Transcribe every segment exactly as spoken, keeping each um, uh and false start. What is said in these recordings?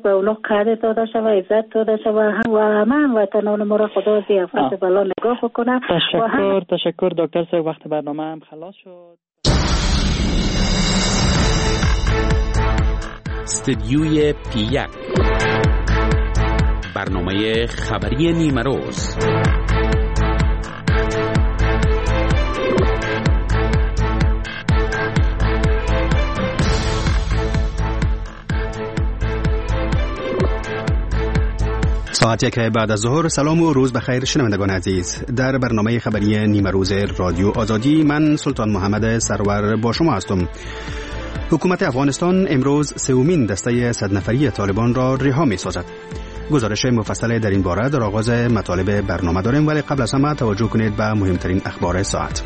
به اونا قدر داده شود، عزت داده شود و همه هموطنان ما را خدا از آفت بلا نگاه بکنه. تشکر هم... تشکر دکتر صاحب، وقت برنامه هم خلاص شد. استدیوی پی یک، برنامه خبری نیمه روز. ساعت یک بعد از ظهر. سلام و روز بخیر شنوندگان عزیز. در برنامه خبری نیمه روز رادیو آزادی من سلطان محمد سرور با شما هستم. حکومت افغانستان امروز سومین دسته صد نفری طالبان را رها می سازد. گزارش مفصل در این باره در آغاز مطالب برنامه داریم، ولی قبل از همه توجه کنید به مهمترین اخبار ساعت.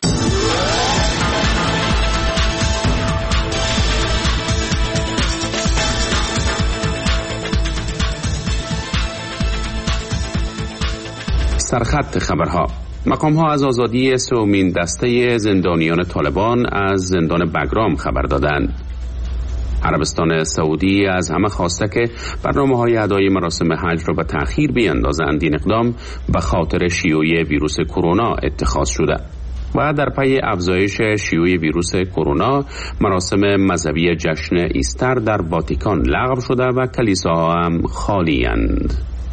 سرخط خبرها. مقام‌ها از آزادی سومین دسته زندانیان طالبان از زندان بگرام خبر دادند. عربستان سعودی از همه خواسته که برنامه‌های ادای مراسم حج را به تأخیر بیاندازند. این اقدام به خاطر شیوع ویروس کرونا اتخاذ شده و در پی افزایش شیوع ویروس کرونا مراسم مذهبی جشن ایستر در واتیکان لغو شده و کلیساها هم خالی‌اند.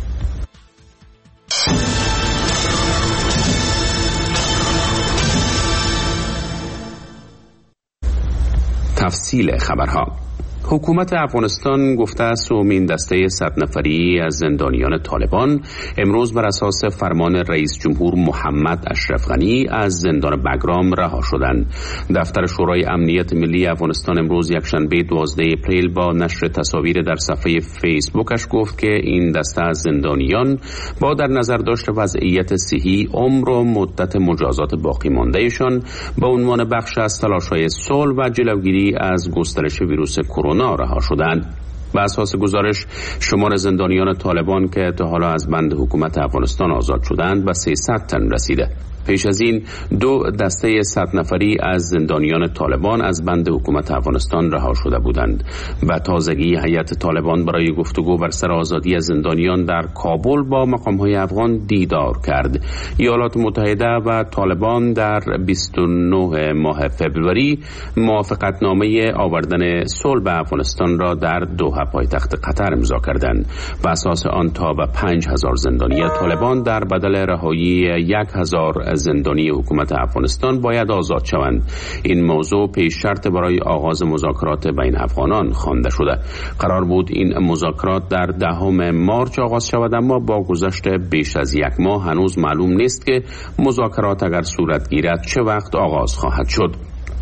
تفصیل خبرها. حکومت افغانستان گفته است سومین دسته صد نفری از زندانیان طالبان امروز بر اساس فرمان رئیس جمهور محمد اشرف غنی از زندان بگرام رها شدند. دفتر شورای امنیت ملی افغانستان امروز یکشنبه دوازده اپریل با نشر تصاویر در صفحه فیسبوکش گفت که این دسته از زندانیان با در نظر داشت وضعیت صحی، عمر و مدت مجازات باقی ماندهشان به عنوان بخش از تلاش‌های صلح و جلوگیری از گسترش ویروس کرونا رها شدند. بر اساس گزارش شمار زندانیان طالبان که تا حالا از بند حکومت افغانستان آزاد شدند به سیصد تن رسیده. پیش از این دو دسته صد نفری از زندانیان طالبان از بند حکومت افغانستان رها شده بودند و تازگی هیئت طالبان برای گفتگو بر سر آزادی از زندانیان در کابل با مقام‌های افغان دیدار کرد. ایالات متحده و طالبان در بیست و نه ماه فوریه موافقتنامه آوردن صلح به افغانستان را در دوحه پایتخت قطر امضا کردند. بر اساس آن تا به پنج هزار زندانی طالبان در بدل رهایی یک هزار زندانی حکومت افغانستان باید آزاد شوند. این موضوع پیش شرط برای آغاز مذاکرات بین افغانان خوانده شده. قرار بود این مذاکرات در دهم مارچ آغاز شود، اما با گذشت بیش از یک ماه هنوز معلوم نیست که مذاکرات اگر صورت گیرد چه وقت آغاز خواهد شد.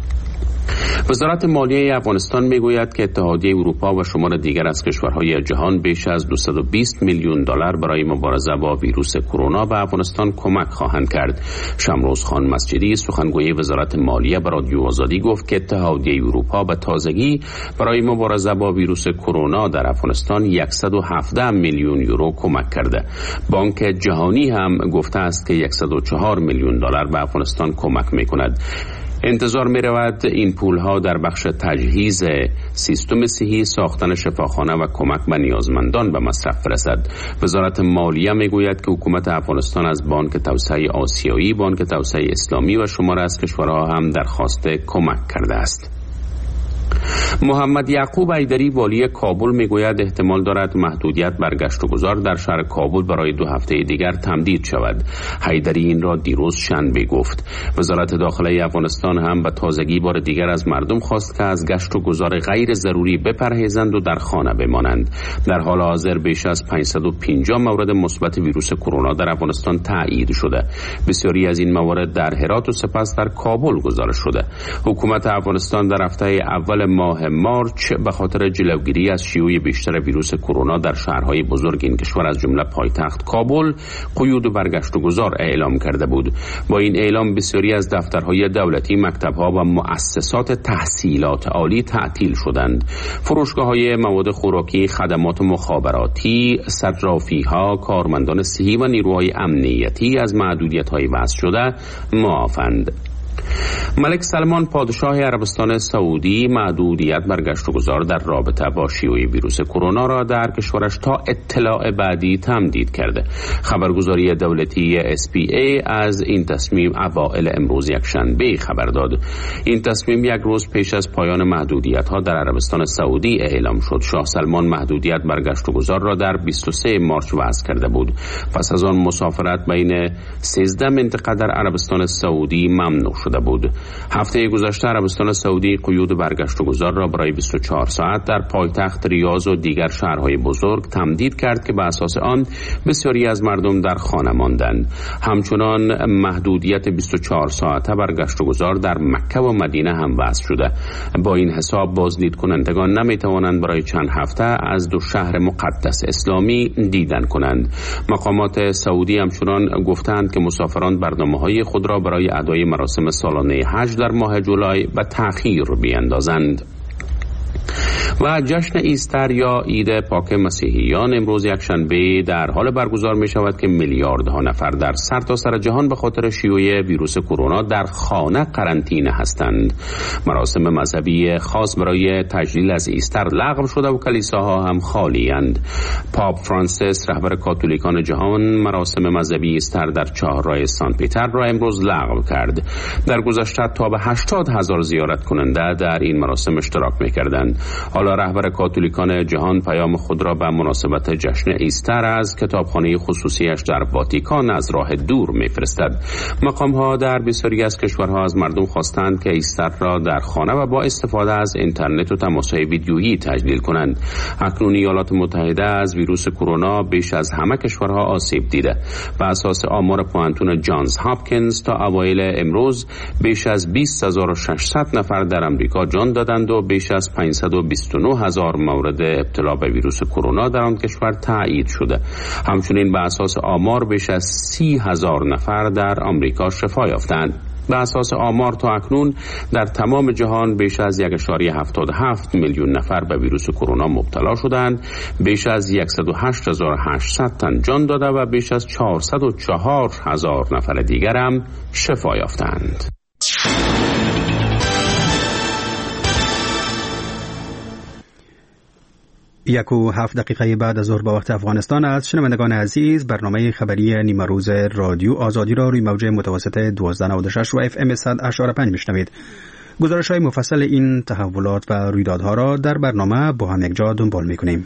وزارت مالیه افغانستان میگوید که اتحادیه اروپا و شمار دیگر از کشورهای جهان بیش از دویست و بیست میلیون دلار برای مبارزه با ویروس کرونا به افغانستان کمک خواهند کرد. شمروز خان مسجدی سخنگوی وزارت مالیه به رادیو آزادی گفت که اتحادیه اروپا به تازگی برای مبارزه با ویروس کرونا در افغانستان صد و هفده میلیون یورو کمک کرده. بانک جهانی هم گفته است که صد و چهار میلیون دلار به افغانستان کمک میکند. انتظار می رود این پول ها در بخش تجهیز سیستم صحی، ساختن شفاخانه و کمک به نیازمندان به مصرف برسد. وزارت مالیه می گوید که حکومت افغانستان از بانک توسعه آسیایی، بانک توسعه اسلامی و شمار از کشورها هم درخواست کمک کرده است. محمد یعقوب ایدری والی کابل میگوید احتمال دارد محدودیت بر گشت و گذار در شهر کابل برای دو هفته دیگر تمدید شود. ایدری این را دیروز شنبه گفت. وزارت داخله افغانستان هم به تازگی بار دیگر از مردم خواست که از گشت و گذار غیر ضروری بپرهیزند و در خانه بمانند. در حال حاضر بیش از پانصد و پنجاه مورد مثبت ویروس کرونا در افغانستان تایید شده. بسیاری از این موارد در هرات و سپس در کابل گزارش شده. حکومت افغانستان در هفته اول ماه مارچ به خاطر جلوگیری از شیوع بیشتر ویروس کرونا در شهرهای بزرگ این کشور از جمله پایتخت کابل قیود برگشت و گذار اعلام کرده بود. با این اعلام بسیاری از دفترهای دولتی، مکتبها و مؤسسات تحصیلات عالی تعطیل شدند. فروشگاه‌های مواد خوراکی، خدمات مخابراتی، صرافی‌ها، کارمندان صحی و نیروهای امنیتی از محدودیت‌های وضع شده معافند. ملک سلمان پادشاه عربستان سعودی محدودیت بر گشت و گذار در رابطه با شیوع ویروس کرونا را در کشورش تا اطلاع بعدی تمدید کرده. خبرگزاری دولتی اس پی ای از این تصمیم اوایل امروز یکشنبه خبر داد. این تصمیم یک روز پیش از پایان محدودیت ها در عربستان سعودی اعلام شد. شاه سلمان محدودیت بر گشت و گذار را در بیست و سوم مارس وضع کرده بود. پس از آن مسافرت بین سیزده منطقه در عربستان سعودی ممنوع شده بود. هفته گذشته عربستان سعودی قیود برگشت و گذار را برای بیست و چهار ساعت در پایتخت ریاض و دیگر شهرهای بزرگ تمدید کرد که به اساس آن بسیاری از مردم در خانه ماندند. همچنان محدودیت بیست و چهار ساعته برگشت و گذار در مکه و مدینه هم وضع شده. با این حساب بازدید کنندگان نمی توانند برای چند هفته از دو شهر مقدس اسلامی دیدن کنند. مقامات سعودی همچنان گفتند که مسافران برنامه‌های خود را برای ادای مراسم سالانه حج در ماه جولای به تأخیر بیندازند. و جشن ایستر یا عید پاک مسیحیان امروز یکشنبه در حال برگزار می شود که میلیاردها نفر در سرتاسر جهان به خاطر شیوع ویروس کرونا در خانه قرنطینه هستند. مراسم مذهبی خاص برای تجلیل از ایستر لغو شده و کلیساها هم خالی اند. پاپ فرانسیس رهبر کاتولیکان جهان مراسم مذهبی ایستر در چهارراه سنت پیتر را امروز لغو کرد. در گذشته تا به هشتاد هزار زیارت کننده در این مراسم اشتراک می کردند. حالا رهبر کاتولیکان جهان پیام خود را به مناسبت جشن ایستر از کتابخانه خصوصیش در واتیکان از راه دور می‌فرستد. مقام‌ها در بسیاری از کشورها از مردم خواستند که ایستر را در خانه و با استفاده از اینترنت و تماس‌های ویدیویی تجلیل کنند. اکنون ایالات متحده از ویروس کرونا بیش از همه کشورها آسیب دیده. بر اساس آمار پوانتون جانز هاپکینز تا اوایل امروز بیش از بیست هزار و ششصد نفر در آمریکا جان دادند و بیش از پانصد و بیست و نه هزار مورد ابتلا به ویروس کرونا در آن کشور تایید شده. همچنین به اساس آمار بیش از سی هزار نفر در آمریکا شفا یافتند. به اساس آمار تا اکنون در تمام جهان بیش از یک ممیز هفتاد و هفت میلیون نفر به ویروس کرونا مبتلا شدند، بیش از صد و هشت هزار و هشتصد تن جان داده و بیش از چهارصد و چهار هزار نفر دیگر هم شفا یافتند. یک و هفت دقیقه بعد از ظهر به وقت افغانستان است. شنوندگان عزیز، برنامه خبری نیمه روز رادیو آزادی را روی موج متوسط دوازده نود و شش و اف ام صد و هشت و پنج میشنوید. گزارش های مفصل این تحولات و رویدادها را در برنامه با هم یک جا دنبال میکنیم.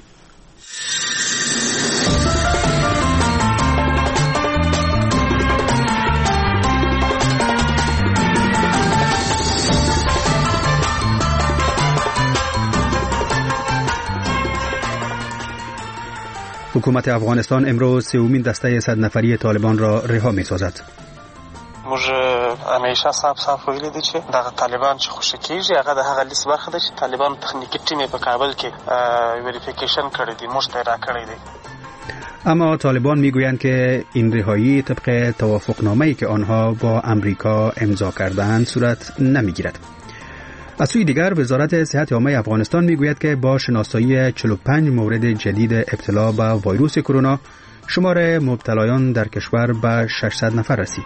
حکومت افغانستان امروز سومین دسته صد نفری طالبان را رها می‌سازد. موږ همیشه صاحب صاحب ویلي دي چې دغه طالبان چې خوشی کیږي هغه د هغه لیست برخه ده چې طالبان تخنیکی ټیم په کابل کې وریفیکیشن کړی دي، موږ ته را کړی دي. اما طالبان میگویند که این رهایی طبق توافقنامه‌ای که آنها با امریکا امضا کردند صورت نمیگیرد. از سوی دیگر وزارت صحت عامه افغانستان میگوید که با شناسایی چهل و پنج مورد جدید ابتلا به ویروس کرونا شمار مبتلایان در کشور به ششصد نفر رسید.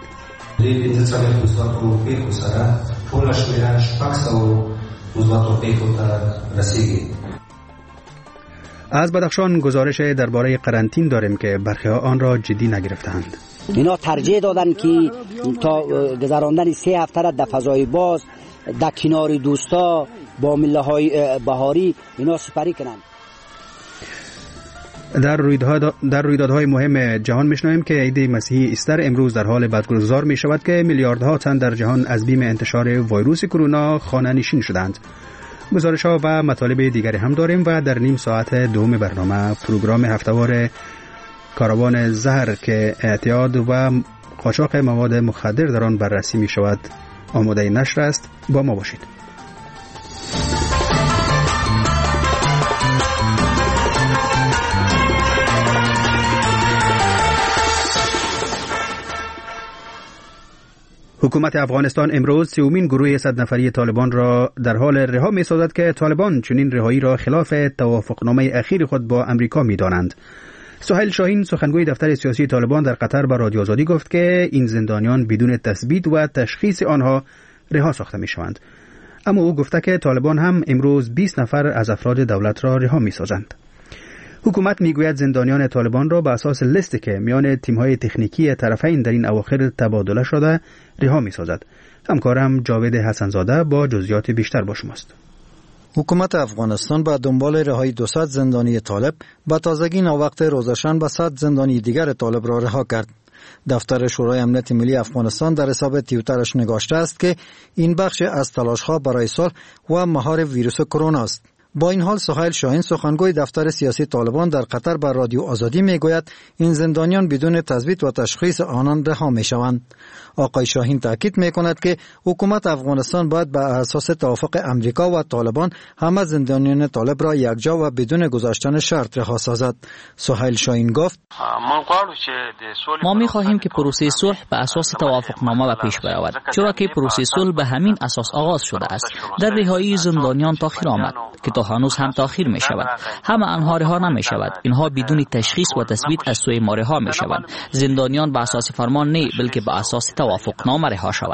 از بدخشان گزارش درباره قرنطین داریم که برخی آن را جدی نگرفتند. اینا ترجیح دادن که تا گذراندن سه هفته را در فضای باز در کنار دوستا با مله های بهاری اینا سپری کنند. در رویدادهای در رویدادهای مهم جهان میشنویم که عید مسیحی ایستر امروز در حال برگزار می شود که میلیاردها تن در جهان از بیم انتشار ویروس کرونا خانه نشین شدند. گزارش ها و مطالب دیگری هم داریم و در نیم ساعت دوم برنامه پروگرام هفته‌وار کاروان زهر که اعتیاد و قاچاق مواد مخدر در آن بررسی می شود آماده نشر است. با ما باشید. حکومت افغانستان امروز سومین گروه صد نفری طالبان را در حال رها می سازد که طالبان چنین رهایی را خلاف توافقنامه اخیر خود با امریکا می دانند. سهیل شاهین سخنگوی دفتر سیاسی طالبان در قطر با رادیو آزادی گفت که این زندانیان بدون تثبیت و تشخیص آنها رها ساخته می شوند. اما او گفته که طالبان هم امروز بیست نفر از افراد دولت را رها می سازند. حکومت میگوید زندانیان طالبان را به اساس لیستی که میان تیم‌های تکنیکی طرفین در این اواخر تبادله شده رها می‌سازد. همکارم جاوید حسنزاده با جزئیات بیشتر با شماست. حکومت افغانستان به دنبال رهایی دویست زندانی طالب به تازگی ناوقت روزشان صد زندانی دیگر طالب را رها کرد. دفتر شورای امنیت ملی افغانستان در حساب توییترش نگاشته است که این بخش از تلاش‌ها برای صلح و مهار ویروس کرونا است. با این حال سهیل شاهین سخنگوی دفتر سیاسی طالبان در قطر بر رادیو آزادی میگوید این زندانیان بدون تثبیت و تشخیص آنان رها میشوند. آقای شاهین تاکید میکند که حکومت افغانستان باید بر اساس توافق امریکا و طالبان همه زندانیان طالب را یکجا و بدون گذاشتن شرط رها سازد. سهیل شاهین گفت ما میخواهیم که پروسه صلح به اساس توافقنامه به پیش برود، چرا که پروسه صلح به همین اساس آغاز شده است. در رهایی زندانیان تاخیر آمد که تا هنوز هم تاخیر می شود. همه آنها رها نمی شود. اینها بدون تشخیص و تثبیت از سوی ما رها می شوند. زندانیان به اساس فرمان نه بلکه به اساس توافقنامه رها شوند.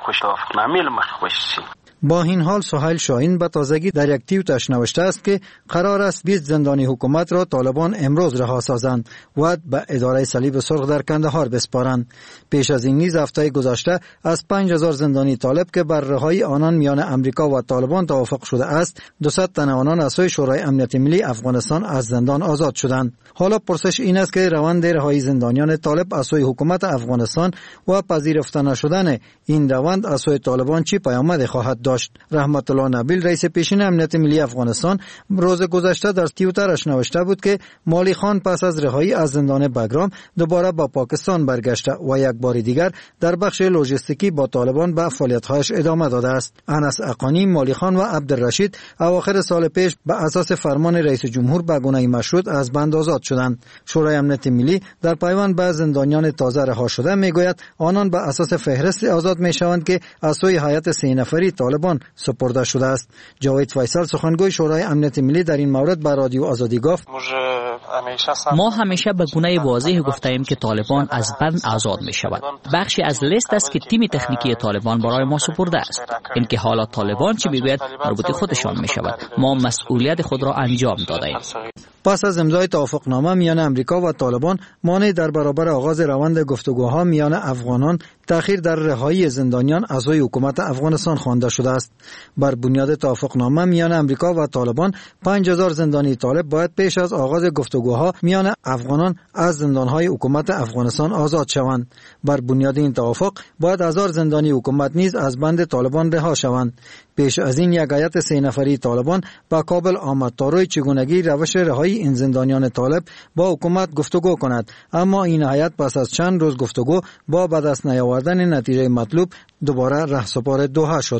با این حال سهیل شاهین به تازگی در یک توییتش نوشته است که قرار است بیست زندانی حکومت را طالبان امروز رها سازند و به اداره صلیب سرخ در کندهار بسپارند. پیش از این نیز هفته گذشته از پنج هزار زندانی طالب که بر رهایی آنان میان امریکا و طالبان توافق شده است، دویست تن آنان از سوی شورای امنیت ملی افغانستان از زندان آزاد شدند. حالا پرسش این است که روند رهایی زندانیان طالب از سوی حکومت افغانستان و پذیرفته نشدن این روند از سوی طالبان چی پیامد خواهد داشت؟ رحمت الله نبیل رئیس پیشین امنیت ملی افغانستان روز گذشته در توییترش نوشته بود که مالی خان پس از رهایی از زندان بگرام دوباره با پاکستان برگشته و یک بار دیگر در بخش لوجستیکی با طالبان به فعالیت‌هایش ادامه داده است. انس اقانی، مالی خان و عبدالرشید اواخر سال پیش به اساس فرمان رئیس جمهور به گونه مشروط از بند آزاد شدند. شورای امنیت ملی در پیوند به زندانیان تازه رها شده میگوید آنان به اساس فهرست آزاد میشوند که از سوی هیئت سه نفری طالبان سپرده شده است. جاوید فیصل سخنگوی شورای امنیت ملی در این مورد به رادیو آزادی گفت ما همیشه به گونه واضح گفتیم که طالبان از بند آزاد می شود. بخشی از لیست است که تیم تکنیکی طالبان برای ما سپرده است. اینکه حالا طالبان چی بگوید مربوط خودشان می شود. ما مسئولیت خود را انجام دادیم. پس از امضای توافقنامه میان امریکا و طالبان، مانع در برابر آغاز روند گفتگوها میان افغانان تأخیر در رهایی زندانیان از سوی حکومت افغانستان خوانده شده است. بر بنیاد توافقنامه میان امریکا و طالبان پنج هزار زندانی طالب باید پیش از آغاز گفتگوها میان افغانان از زندانهای حکومت افغانستان آزاد شوند. بر بنیاد این توافق باید هزار زندانی حکومت نیز از بند طالبان رها شوند. پیش از این یک هیئت سه نفری طالبان به کابل آمد تا روی چگونگی روش رهایی این زندانیان طالب با حکومت گفتگو کند، اما این هیئت پس از چند روز گفتگو با به دست نیاوردن نتیجه مطلوب دوباره رهسپار دوحه شد.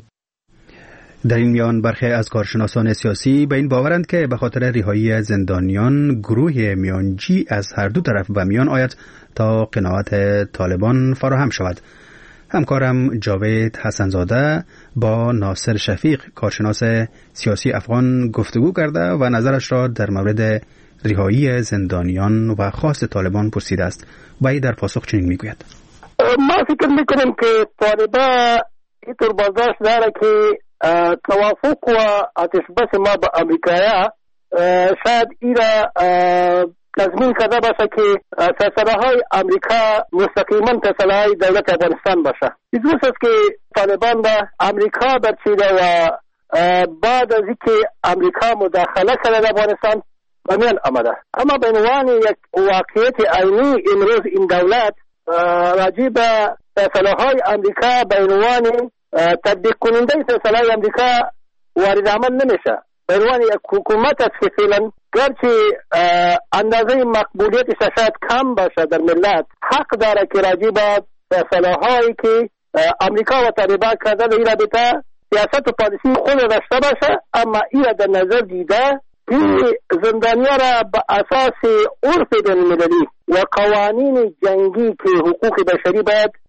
در این میان برخی از کارشناسان سیاسی به این باورند که به خاطر رهایی زندانیان گروه میانجی از هر دو طرف به میان آید تا قناعت طالبان فراهم شود. همکارم جاوید حسنزاده با ناصر شفیق کارشناس سیاسی افغان گفتگو کرده و نظرش را در مورد رهایی زندانیان و خواست طالبان پرسیده است. و ای در پاسخ چنین میگوید: ما فکر میکنیم که طالبان اینطور برداشت داره که توافق و آتشبس ما با امریکایا شاید ایرا تضمین کرده باشه که سلسله‌های امریکا مستقیما سلسله‌های دولت افغانستان باشه. اینجوری است که طالبان به امریکا برچیده و بعد از اینکه امریکا مداخله کرده در افغانستان به میان آمده. اما به عنوان یک واقعیت عینی امروز این دولت راجع به سلسله‌های امریکا به عنوان تطبیق کننده سلسله‌های امریکا وارد عمل نمیشه. به عنوان یک حکومت است که فعلا گرچه اندازه مقبولیتش شاید کم باشه در ملت، حق داره که راجع به سلسله‌هایی که امریکا و طالبان کرده در این رابطه سیاست و پالیسی خود داشته باشه، اما این در نظر دیده این زندانیان را به اساس عرف بین‌المللی و قوانین جنگی که حقوق بشری باید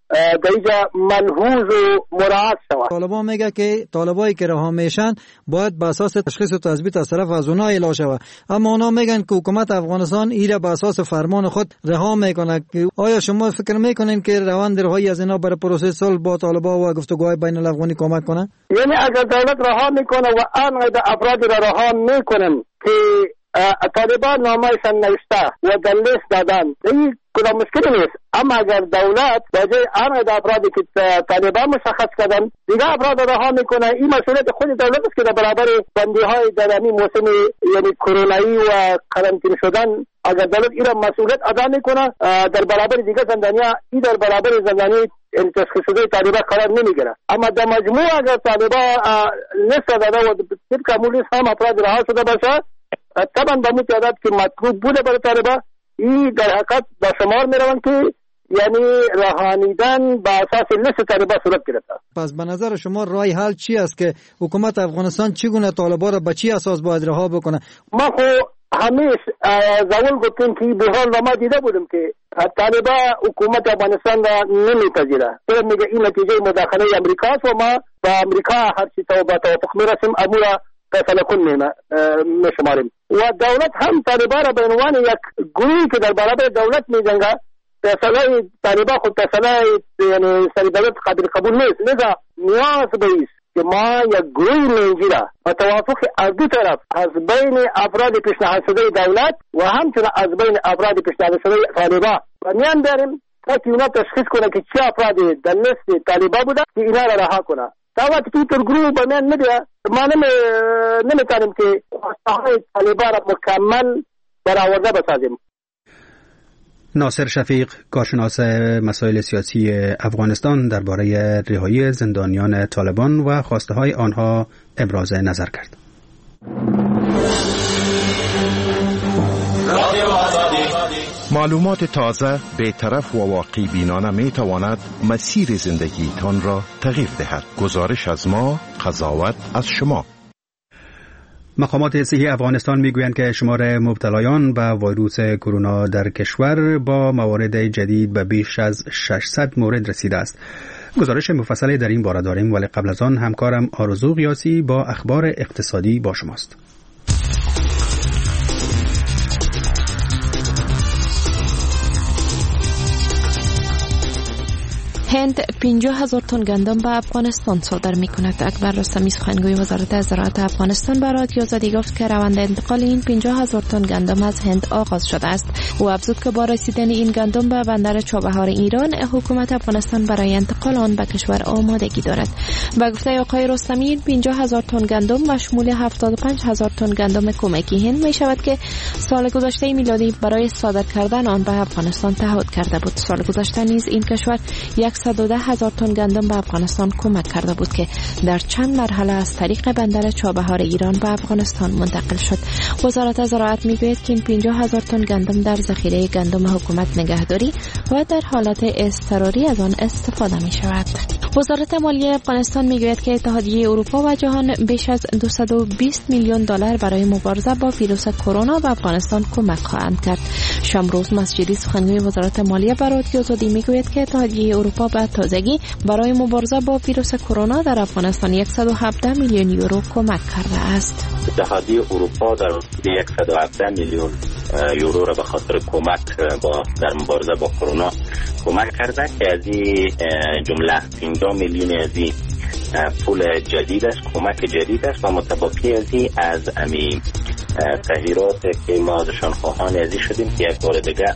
در اینجا ملحوظ و مراعات شود. طالبان میگه که طالبایی که رها میشن باید به اساس تشخیص و تثبیت از طرف از اونها اعلام شود، اما اونا میگن که حکومت افغانستان ایره به اساس فرمان خود رها میکنه. آیا شما فکر میکنین که روند رهایی از اینا برای پروسه صلح با طالبان و گفتگوهای بین الافغانی کمک کنه؟ یعنی اگر دولت رها میکنه و آنقدر افراد را رها میکنن که طالبان نامایشان نوشته و در لیست دادن، این کدام مشکل نیست. اما اگر دولت بجای آنقدر افرادی که طالبان مشخص کردن دیگه افراد رها میکنه، این مسئولیت خود دولت است که در برابر بندی های در این موسم یعنی کرونایی و قرنطینه شدن اگر دولت این مسئولیت ادا میکنه در برابر دیگه زندانیا، این در برابر زندانی تشخیص شده طالبان قرار نمیگیره. اما در مجموع اگر طالبان لیست داده و طبق همون لیست هم افراد رها شده باشه، طبعا با متعدد که مطلوب بوده برای طالبان، این در حقیقت به شمار میروند که یعنی رهانیدن به اساس لیست طالبان صورت گرفته. پس به نظر شما رای حل چی است که حکومت افغانستان چگونه طالبان را به چی اساس باید رها بکنه؟ ما خو همیشه زول گفتیم که به حال ما دیده بودیم که طالبان حکومت افغانستان را نمیپذیره. تو میگه این نتیجه مداخله امریکا است و ما با امریکا هر چی تو با توافق میرسیم امورا فیصله کن میشماریم و دولت هم طالبان را به عنوان یک گروهی که در برابر دولت میجنگه، فیصله طالبان خود فیصله یعنی سری دولت قابل قبول نیست. لذا نیاز به است که ما یک گروهی میگیره و توافق از دو طرف از بین افراد پیشنهاد شده دولت و همچنین از بین افراد پیشنهاد شده طالبان و میان داریم تا که اونا تشخیص کنه که چه افرادی در لیست طالبان بوده که اینا را رها کنه. تا وقتی که این گروه به میان نمیده ما نمیتونیم که خواستهای طالبان را مکمل برآورده بسازیم. ناصر شفیق، کارشناس مسائل سیاسی افغانستان، درباره رهایی زندانیان طالبان و خواسته های آنها ابراز نظر کرد. معلومات تازه، بی‌طرف و واقعی بینانه می تواند مسیر زندگی تان را تغییر دهد. گزارش از ما، قضاوت از شما. مقامات صحی افغانستان میگویند که شمار مبتلایان به ویروس کرونا در کشور با موارد جدید به بیش از ششصد مورد رسیده است. گزارش مفصلی در این باره داریم، ولی قبل از آن همکارم آرزو قیاسی با اخبار اقتصادی با شماست. هند پنجاه هزار تن گندم به افغانستان صادر می کند. اکبر رستمی، سخنگوی وزارت زراعت افغانستان، به رادیو آزادی گفت که روند انتقال این پنجاه هزار تن گندم از هند آغاز شده است. او افزود که با رسیدن این گندم به بندر چابهار ایران، حکومت افغانستان برای انتقال آن به کشور آمادگی دارد. به گفته آقای رستمی، پنجاه هزار تن گندم و شمول هفتاد و پنج هزار تن گندم کمکی هند می شود که سال گذشته میلادی برای صادر کردن آن به افغانستان تعهد کرده بود. سال گذشته نیز این کشور صد و ده هزار تن گندم به افغانستان کمک کرده بود که در چند مرحله از طریق بندر چابهار ایران به افغانستان منتقل شد. وزارت زراعت میگوید که این پنجاه هزار تن گندم در ذخیره گندم حکومت نگهداری و در حالت اضطراری از آن استفاده می شود. وزارت مالیه افغانستان میگوید که اتحادیه اروپا و جهان بیش از دویست و بیست میلیون دلار برای مبارزه با ویروس کرونا به افغانستان کمک خواهند کرد. شامروز مسجدی، سخنگوی وزارت مالیه، به رادیو آزادی میگوید که اتحادیه اروپا به تازگی برای مبارزه با ویروس کرونا در افغانستان صد و هفده میلیون یورو کمک کرده است. اتحادیه اروپا در صد و هفده میلیون یورو را به خاطر کمک با در مبارزه با کرونا کمک کرده که از این جمله پنجاه میلیون از این پول جدید است، کمک جدید است و متباقی از این از امی تغییرات که ما ازشان خواهان ازی شدیم که یک بار دیگه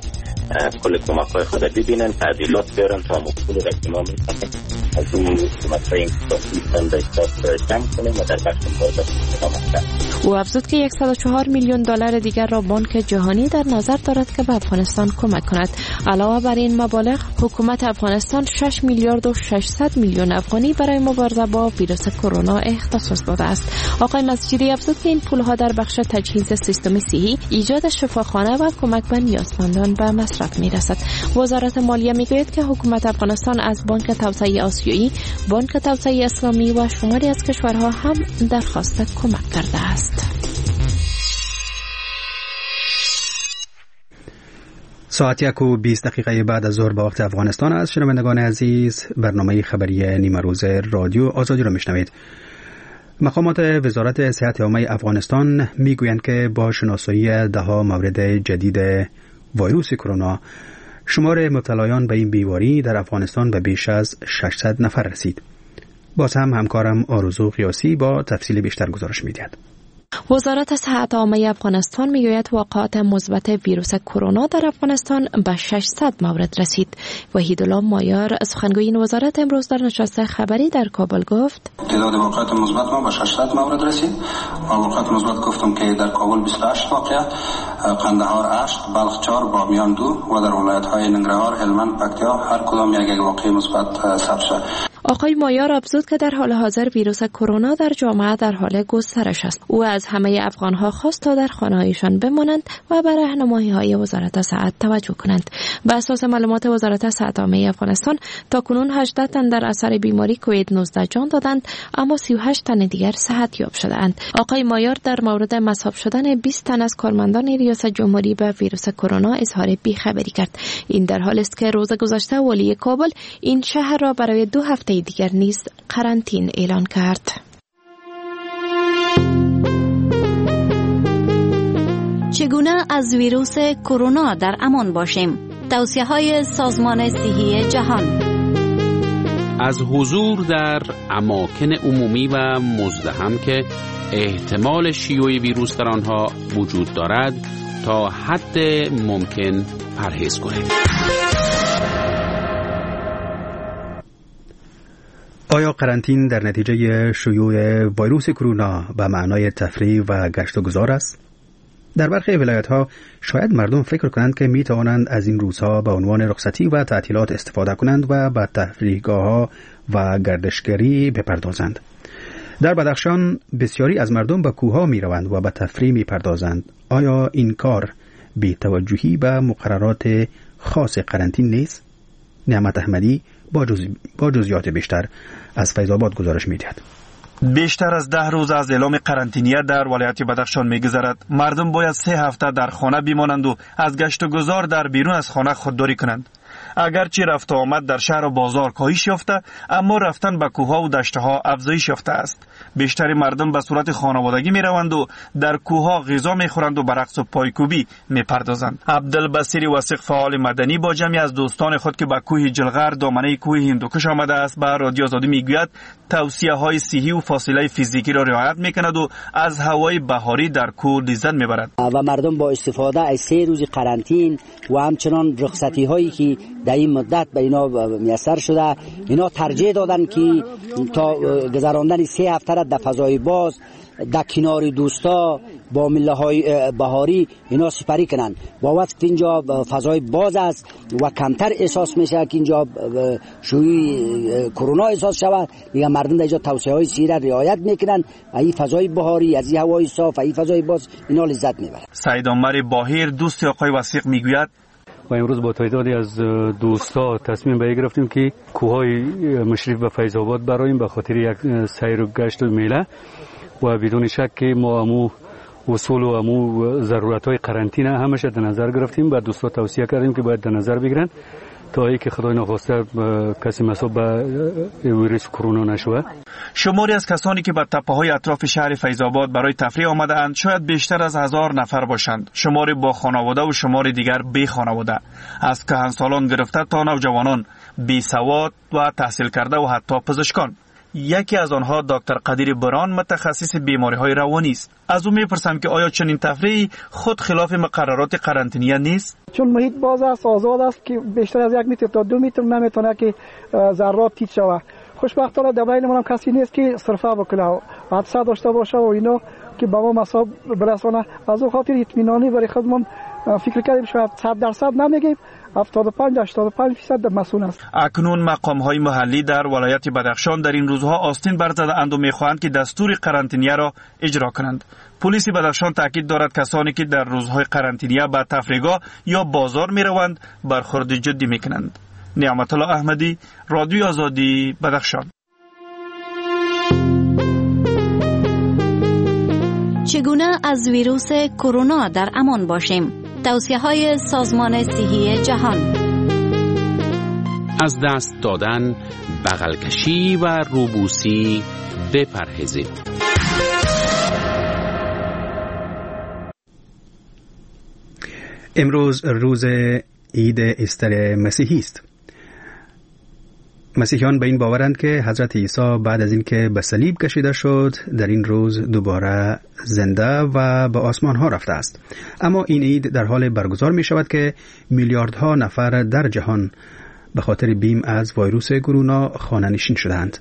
کل کمک های خود ببینن، تعدیلات بیارن تا مقبول را که ما میتونیم از این کمک های اقتصادی استانداردات جمع کنیم و در بخش مبارزه ادامه دهیم. او افزود که صد و چهار میلیون دلار دیگر را بانک جهانی در نظر دارد که به افغانستان کمک کند. علاوه بر این مبالغ، حکومت افغانستان شش میلیارد و ششصد میلیون افغانی برای مبارزه با ویروس کرونا اختصاص داده است. آقای مسجدی افزود که این پولها در بخش تجهیز سیستم صحی، ایجاد شفاخانه و کمک به نیازمندان به مصرف میرسد. وزارت مالیه میگوید که حکومت افغانستان از بانک توسعه آسیایی، بانک توسعه اسلامی و شماری از کشورها هم درخواست کمک کرده است. ساعت یک و بیست دقیقه بعد از ظهر به وقت افغانستان است. شنوندگان عزیز، برنامه خبری نیمه روز رادیو آزادی را میشنوید. مقامات وزارت صحت عامه افغانستان میگویند که با شناسایی دهها مورد جدید ویروس کرونا، شمار مبتلایان به این بیماری در افغانستان به بیش از ششصد نفر رسید. باز هم همکارم آرزو قیاسی با تفصیل بیشتر گزارش میدهد. وزارت صحت عامه افغانستان میگوید واقعات مثبت ویروس کرونا در افغانستان به ششصد مورد رسید. وحیدالله مایار سخنگوی این وزارت امروز در نشست خبری در کابل گفت تعداد واقعات مثبت ما به ششصد مورد رسید. واقعات مثبت گفتم که در کابل بیست و هشت واقعه، قندهار هشت، بلخ چهار، بامیان دو و در ولایت‌های ننگرهار، هلمند، پکتیا هر کدام یک یک واقعه مثبت ثبت شد. آقای مایار افزود که در حال حاضر ویروس کرونا در جامعه در حال گسترش است. او از همه افغان‌ها خواست تا در خانه‌هایشان بمانند و به راهنمایی‌های وزارت صحت توجه کنند. بر اساس معلومات وزارت صحت عامه افغانستان تاکنون هجده تن در اثر بیماری کووید نوزده جان دادند، اما سی و هشت تن دیگر صحت یاب شدند. آقای مایار در مورد مصاب شدن بیست تن از کارمندان ریاست جمهوری به ویروس کرونا اظهار بی‌خبری کرد. این در حالی است که روز گذشته والی کابل این شهر را برای دو هفته دیگر نیز قرنطینه اعلان کرد. چگونه از ویروس کرونا در امان باشیم؟ توصیه‌های سازمان صحی جهان. از حضور در اماکن عمومی و مزدحم که احتمال شیوع ویروس در آنها وجود دارد تا حد ممکن پرهیز کنید. آیا قرنطین در نتیجه شیوع ویروس کرونا به معنای تفریح و گشت و گذار است؟ در برخی ولایت‌ها شاید مردم فکر کنند که می توانند از این روزها به عنوان رخصتی و تعطیلات استفاده کنند و به تفریحگاه‌ها و گردشگری بپردازند. در بدخشان بسیاری از مردم به کوه‌ها می‌روند و به تفریح می‌پردازند. آیا این کار بی توجهی به مقررات خاص قرنطین نیست؟ نعمت احمدی با, جز... با جزئیات بیشتر از فیض آباد گزارش می‌دهد. بیشتر از ده روز از اعلام قرنطینه در ولایت بدخشان می‌گذرد. مردم باید سه هفته در خانه بمانند و از گشت و گذار در بیرون از خانه خودداری کنند. اگرچه رفت و آمد در شهر و بازار کاهش یافته، اما رفتن به کوه‌ها و دشت‌ها افزایش یافته است. بیشتر مردم به صورت خانوادگی می‌روند و در کوه‌ها غذا می‌خورند و به رقص و پایکوبی می‌پردازند. عبدالبصیر وثیق فعال مدنی با جمعی از دوستان خود که به کوه جلغر دامنه کوه هندوکش آمده است به رادیو آزادی می‌گوید توصیه‌های صحی و فاصله فیزیکی را رعایت می‌کند و از هوای بهاری در کوه لذت می‌برد. و مردم با استفاده از سه روز قرنطین و همچنان رخصتی‌هایی که در این مدت به اینا میسر شده، اینا ترجیح دادن که تا گذراندن سه هفته را در فضای باز در کنار دوستا با مله های بهاری اینا سپری کنن. با وقت اینجا فضای باز است و کمتر احساس میشه که اینجا شیوع کرونا احساس شود، دیگه مردم در اینجا توصیه های صحی را رعایت میکنن. این فضای بهاری، از این هوای صاف، این فضای باز اینا لذت میبرن. سید عمر باهیر دوست آقای وثیق میگوید و امروز با تعدادی از دوستا تصمیم به گرفتیم که کوههای مشرف به فیض آباد براییم به خاطر یک سیر و گشت و میله و بدون شک که ما امو اصول و امو ضرورت‌های قرنطینه همش در نظر گرفتیم. با دوستا توصیه کردیم که باید در نظر بگیرن تا اینکه خدای نخواسته کسی مصاب به ویروس کرونا نشود. شماری از کسانی که به تپه‌های اطراف شهر فیض آباد برای تفریح آمده‌اند شاید بیشتر از هزار نفر باشند. شماری با خانواده و شماری دیگر بی خانواده، از کهنسالان گرفته تا نوجوانان، بی سواد و تحصیل کرده و حتی پزشکان. یکی از آنها دکتر قدیر بران متخصص بیماری‌های روانی است. از او می‌پرسم که آیا چنین تفریحی خود خلاف مقررات قرنطینه نیست؟ چون محیط باز است، آزاد است که بیشتر از یک متر تا دو متر نمیتونه که ذرات تیز شود. خوشبختانه در بین ما کسی نیست که صرفه بکنه، حادثه داشته باشه و اینا که به ما مصاب برسانه. از او خاطر اطمینانی برای خودمون فکر کردیم شاید صد درصد نمیگیم، هفتاد و پنج هشتاد و پنج درصد مسئول است. اکنون مقام‌های محلی در ولایت بدخشان در این روزها آستین برزده‌اند و می‌خواهند که دستور قرنطینه را اجرا کنند. پلیس بدخشان تاکید دارد کسانی که در روزهای قرنطینه به تفریحگاه یا بازار می‌روند برخورد جدی می‌کنند. نعمت الله احمدی، رادیو آزادی، بدخشان. چگونه از ویروس کرونا در امان باشیم؟ توصیه‌های سازمان صحی جهان. از دست دادن، بغل کشی و روبوسی بپرهیزید. امروز روز عید استر مسیحی است. مسیحیان به این باورند که حضرت عیسی بعد از اینکه به صلیب کشیده شد در این روز دوباره زنده و به آسمان ها رفته است. اما این عید در حال برگزار می شود که میلیاردها نفر در جهان به خاطر بیم از ویروس کرونا خانه نشین شدند.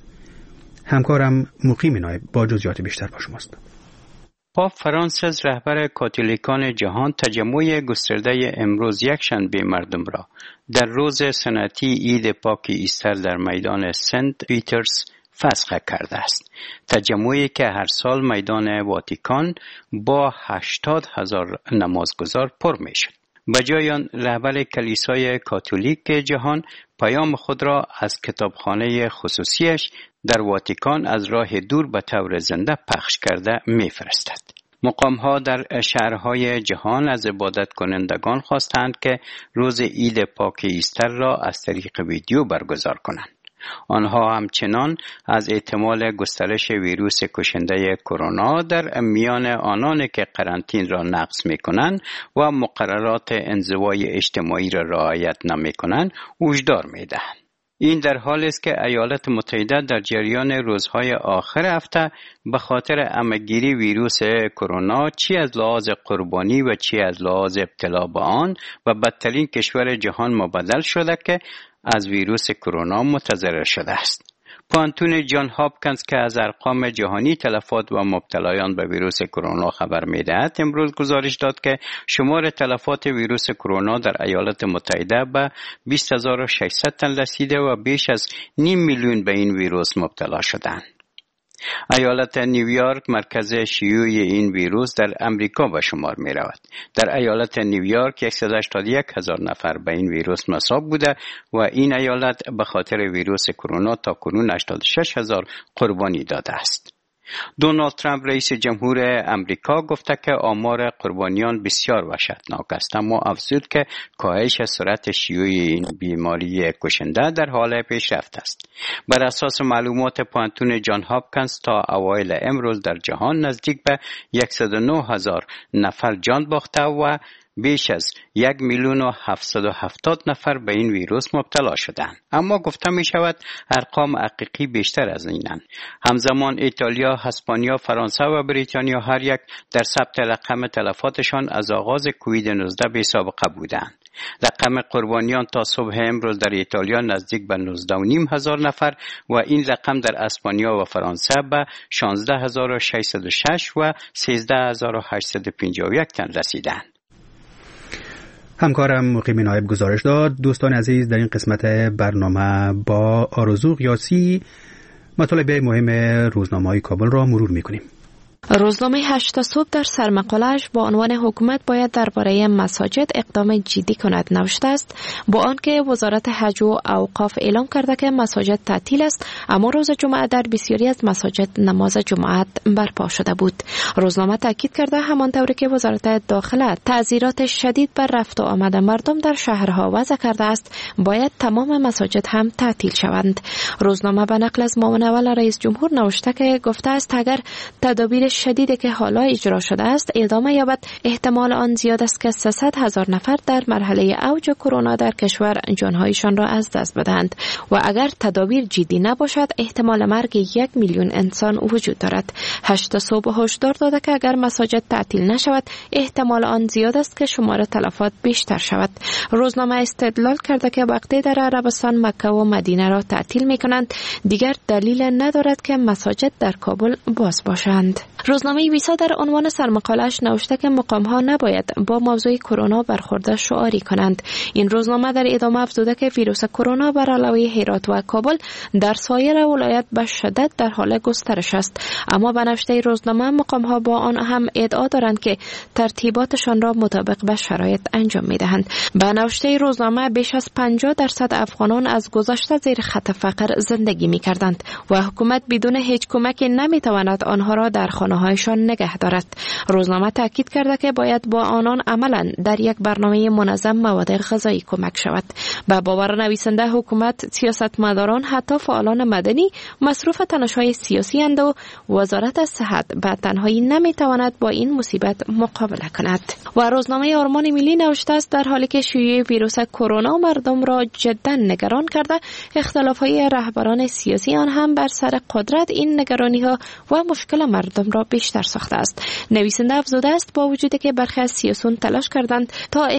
همکارم مقیم نایب با جزئیات بیشتر با شماست. پاپ فرانسیس رهبر کاتولیکان جهان تجمع گسترده امروز یکشنبه مردم را در روز سنتی عید پاک ایستر در میدان سنت پیترز فسخ کرده است. تجمعی که هر سال میدان واتیکان با هشتاد هزار نمازگزار پر می شد. بجای آن رهبر کلیسای کاتولیک جهان پیام خود را از کتابخانه خصوصیش در واتیکان از راه دور به طور زنده پخش کرده می‌فرستد. مقام‌ها در شهرهای جهان از عبادت کنندگان خواستند که روز عید پاک ایستر را از طریق ویدیو برگزار کنند. آنها همچنان از احتمال گسترش ویروس کشنده کرونا در میان آنان که قرنطینه را نقض می‌کنند و مقررات انزوای اجتماعی را رعایت نمی‌کنند هشدار می‌دهند. این در حالی است که ایالات متحده در جریان روزهای آخر هفته به خاطر عمه‌گیری ویروس کرونا چی از لحاظ قربانی و چی از لحاظ ابتلا به آن و بدترین کشور جهان مبدل شده که از ویروس کرونا متضرر شده است. پانتون جان هاپکینز که از ارقام جهانی تلفات و مبتلایان به ویروس کرونا خبر می‌دهد امروز گزارش داد که شمار تلفات ویروس کرونا در ایالات متحده به بیست هزار و ششصد تن رسیده و بیش از نیم میلیون به این ویروس مبتلا شدند. ایالت نیویورک مرکز شیوع این ویروس در امریکا به شمار می رود. در ایالت نیویورک صد و هشتاد و یک هزار نفر به این ویروس مصاب بوده و این ایالت به خاطر ویروس کرونا تا کنون هشتاد و شش هزار قربانی داده است. دونالد ترامپ رئیس جمهور امریکا گفته که آمار قربانیان بسیار وحشتناک است، اما افزود که کاهش سرعت شیوع این بیماری کشنده در حال پیشرفت است. بر اساس معلومات پانتون جان هاپکینز تا اوایل امروز در جهان نزدیک به صد و نه هزار نفر جان باخته و بیش از یک میلیون و هفتصد و هفتاد نفر به این ویروس مبتلا شدند. اما گفته می شود ارقام حقیقی بیشتر از اینند. همزمان ایتالیا، اسپانیا، فرانسه و بریتانیا هر یک در ثبت رقم تلفاتشان از آغاز کووید نوزده بی سابقه بودند. رقم قربانیان تا صبح امروز در ایتالیا نزدیک به نوزده و نیم هزار نفر و این رقم در اسپانیا و فرانسه به شانزده هزار و ششصد و شش و سیزده هزار و هشتصد و پنجاه و یک تن رسیدند. همکارم مقیم نایب گزارش داد. دوستان عزیز، در این قسمت برنامه با آرزو قیاسی مطالب مهم روزنامه‌های کابل را مرور می‌کنیم. روزنامه هشت صبح در سرمقاله‌اش با عنوان حکومت باید درباره مساجد اقدام جدی کند نوشته است، با آنکه وزارت حج و اوقاف اعلام کرده که مساجد تعطیل است، اما روز جمعه در بسیاری از مساجد نماز جمعه برپا شده بود. روزنامه تاکید کرده همانطوری که وزارت داخله تعزیرات شدید بر رفت و آمد مردم در شهرها وضع کرده است، باید تمام مساجد هم تعطیل شوند. روزنامه به نقل از معاون اول رئیس جمهور نوشته که گفته است اگر تدابیر شدیدی که حالا اجرا شده است ادامه یابد، احتمال آن زیاد است که سیصد هزار نفر در مرحله اوج کرونا در کشور جانهایشان را از دست بدهند و اگر تدابیر جدی نباشد احتمال مرگ یک میلیون انسان وجود دارد. هشت صبح هشدار داده که اگر مساجد تعطیل نشود احتمال آن زیاد است که شمار تلفات بیشتر شود. روزنامه استدلال کرده که وقتی در عربستان مکه و مدینه را تعطیل می کنند دیگر دلیل ندارد که مساجد در کابل باز باشند. روزنامه ویسا در عنوان سرمقاله‌اش نوشته که مقام‌ها نباید با موضوع کرونا برخورد شعاری کنند. این روزنامه در ادامه افزوده که ویروس کرونا بر علاوه هرات و کابل در سایر ولایات به شدت در حال گسترش است، اما به نوشته روزنامه مقام‌ها با آن هم ادعا دارند که ترتیباتشان را مطابق به شرایط انجام می‌دهند. به نوشته روزنامه بیش از پنجاه درصد افغانان از گذشته زیر خط فقر زندگی می‌کردند و حکومت بدون هیچ کمکی نمی‌تواند آنها را در خانه خانه‌هایشان نگه دارد. روزنامه تاکید کرده که باید با آنان عملاً در یک برنامه منظم مواد غذایی کمک شود. به باور نویسنده حکومت، سیاستمداران حتی فعالان مدنی مصروف تنش‌های سیاسی اند و وزارت صحت به تنهایی نمیتواند با این مصیبت مقابله کند. و روزنامه آرمان ملی نوشته است در حالی که شیوع ویروس کرونا مردم را جدا نگران کرده، اختلاف‌های رهبران سیاسی آن هم بر سر قدرت این نگرانی‌ها و مشکل مردم را بیشتر ساخته است. نویسنده افزوده است با وجودی که برخی از سیاسیون تلاش کردند تا